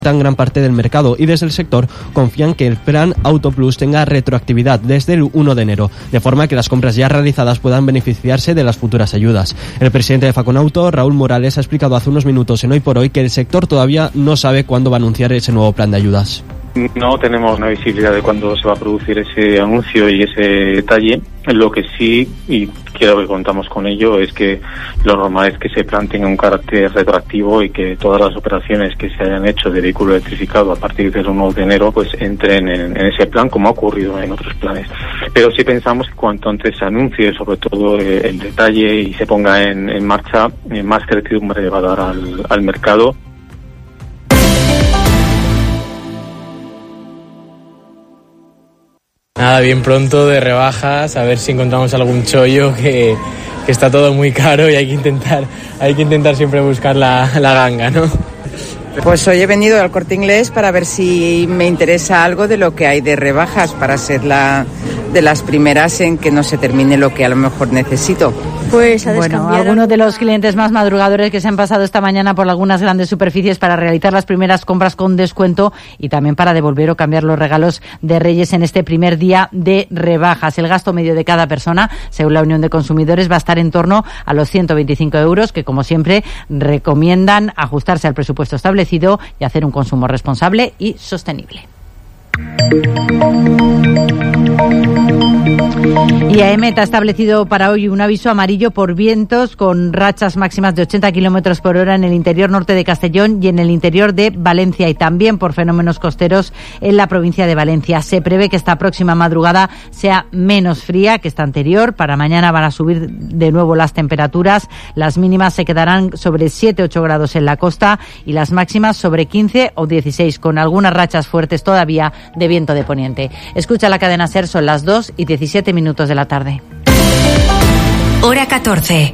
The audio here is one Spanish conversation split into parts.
gran parte del mercado y desde el sector confían que el plan Auto Plus tenga retroactividad desde el 1 de enero, de forma que las compras ya realizadas puedan beneficiarse de las futuras ayudas. El presidente de Faconauto, Raúl Morales, ha explicado hace unos minutos en Hoy por Hoy que el sector todavía no sabe cuándo va a anunciar ese nuevo plan de ayudas. No tenemos una visibilidad de cuándo se va a producir ese anuncio y ese detalle. Lo que sí, y creo que contamos con ello, es que lo normal es que ese plan tenga un carácter retroactivo y que todas las operaciones que se hayan hecho de vehículo electrificado a partir del 1 de enero pues entren en ese plan, como ha ocurrido en otros planes. Pero sí pensamos que cuanto antes se anuncie, sobre todo el detalle, y se ponga en marcha, más certidumbre va a dar al mercado. Nada, bien pronto de rebajas, a ver si encontramos algún chollo, que está todo muy caro y hay que intentar siempre buscar la ganga, ¿no? Pues hoy he venido al Corte Inglés para ver si me interesa algo de lo que hay de rebajas, para ser de las primeras en que no se termine lo que a lo mejor necesito. Pues bueno, algunos de los clientes más madrugadores que se han pasado esta mañana por algunas grandes superficies para realizar las primeras compras con descuento y también para devolver o cambiar los regalos de Reyes en este primer día de rebajas. El gasto medio de cada persona, según la Unión de Consumidores, va a estar en torno a los 125 euros, que como siempre recomiendan ajustarse al presupuesto establecido y hacer un consumo responsable y sostenible. Y AEMET ha establecido para hoy un aviso amarillo por vientos con rachas máximas de 80 kilómetros por hora en el interior norte de Castellón y en el interior de Valencia, y también por fenómenos costeros en la provincia de Valencia. Se prevé que esta próxima madrugada sea menos fría que esta anterior. Para mañana van a subir de nuevo las temperaturas. Las mínimas se quedarán sobre 7-8 grados en la costa y las máximas sobre 15 o 16, con algunas rachas fuertes todavía de viento de poniente. Escucha la cadena SER, son las 2:17 de la tarde. Hora 14.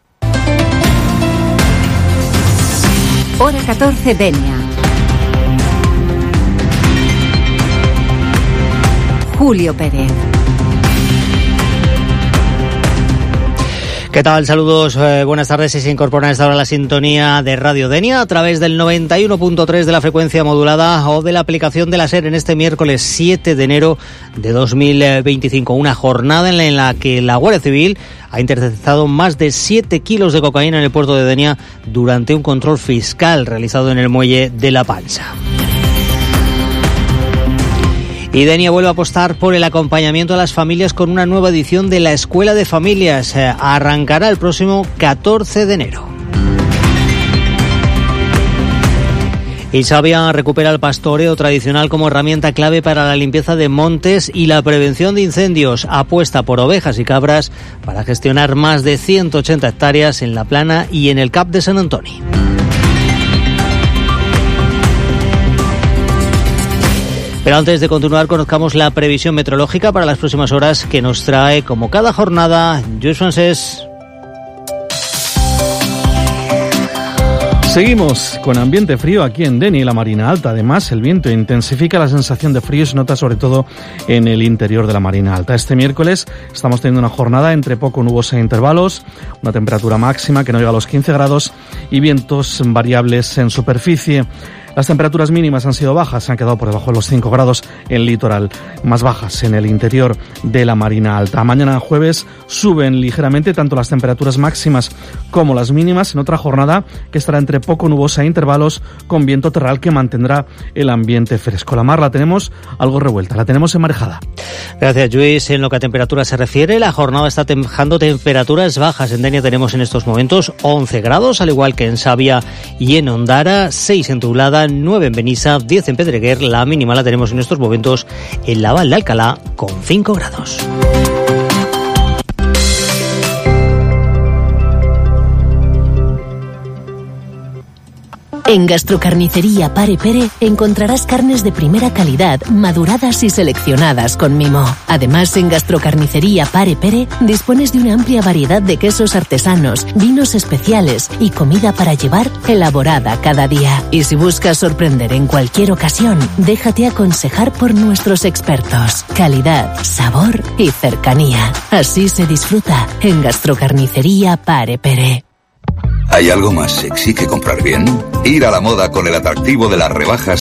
Hora 14, Denia. Julio Pérez. ¿Qué tal? Saludos, buenas tardes. Si se incorpora a esta hora la sintonía de Radio Denia a través del 91.3 de la frecuencia modulada o de la aplicación de la SER en este miércoles 7 de enero de 2025. Una jornada en la que la Guardia Civil ha interceptado más de 7 kilos de cocaína en el puerto de Denia durante un control fiscal realizado en el muelle de La Pansa. Y Denia vuelve a apostar por el acompañamiento a las familias con una nueva edición de la Escuela de Familias. Arrancará el próximo 14 de enero. Y Savia recupera el pastoreo tradicional como herramienta clave para la limpieza de montes y la prevención de incendios. Apuesta por ovejas y cabras para gestionar más de 180 hectáreas en La Plana y en el Cap de Sant Antoni. Pero antes de continuar, conozcamos la previsión meteorológica para las próximas horas que nos trae, como cada jornada, Lluís Francés. Seguimos con ambiente frío aquí en Denia y la Marina Alta. Además, el viento intensifica, la sensación de frío se nota sobre todo en el interior de la Marina Alta. Este miércoles estamos teniendo una jornada entre poco nubosa e intervalos, una temperatura máxima que no llega a los 15 grados y vientos variables en superficie. Las temperaturas mínimas han sido bajas, se han quedado por debajo de los 5 grados en el litoral, más bajas en el interior de la Marina Alta. Mañana jueves suben ligeramente tanto las temperaturas máximas como las mínimas en otra jornada que estará entre poco nubosa e intervalos con viento terral que mantendrá el ambiente fresco. La mar la tenemos algo revuelta, la tenemos enmarejada. Gracias, Lluís. En lo que a temperatura se refiere, la jornada está dejando temperaturas bajas. En Denia tenemos en estos momentos 11 grados, al igual que en Savia y en Ondara, 6 en Tublada, 9 en Benissa, 10 en Pedreguer. La mínima la tenemos en estos momentos en la Val de Alcalá con 5 grados. En Gastrocarnicería Pare Pere encontrarás carnes de primera calidad, maduradas y seleccionadas con mimo. Además, en Gastrocarnicería Pare Pere dispones de una amplia variedad de quesos artesanos, vinos especiales y comida para llevar elaborada cada día. Y si buscas sorprender en cualquier ocasión, déjate aconsejar por nuestros expertos. Calidad, sabor y cercanía. Así se disfruta en Gastrocarnicería Pare Pere. ¿Hay algo más sexy que comprar bien? Ir a la moda con el atractivo de las rebajas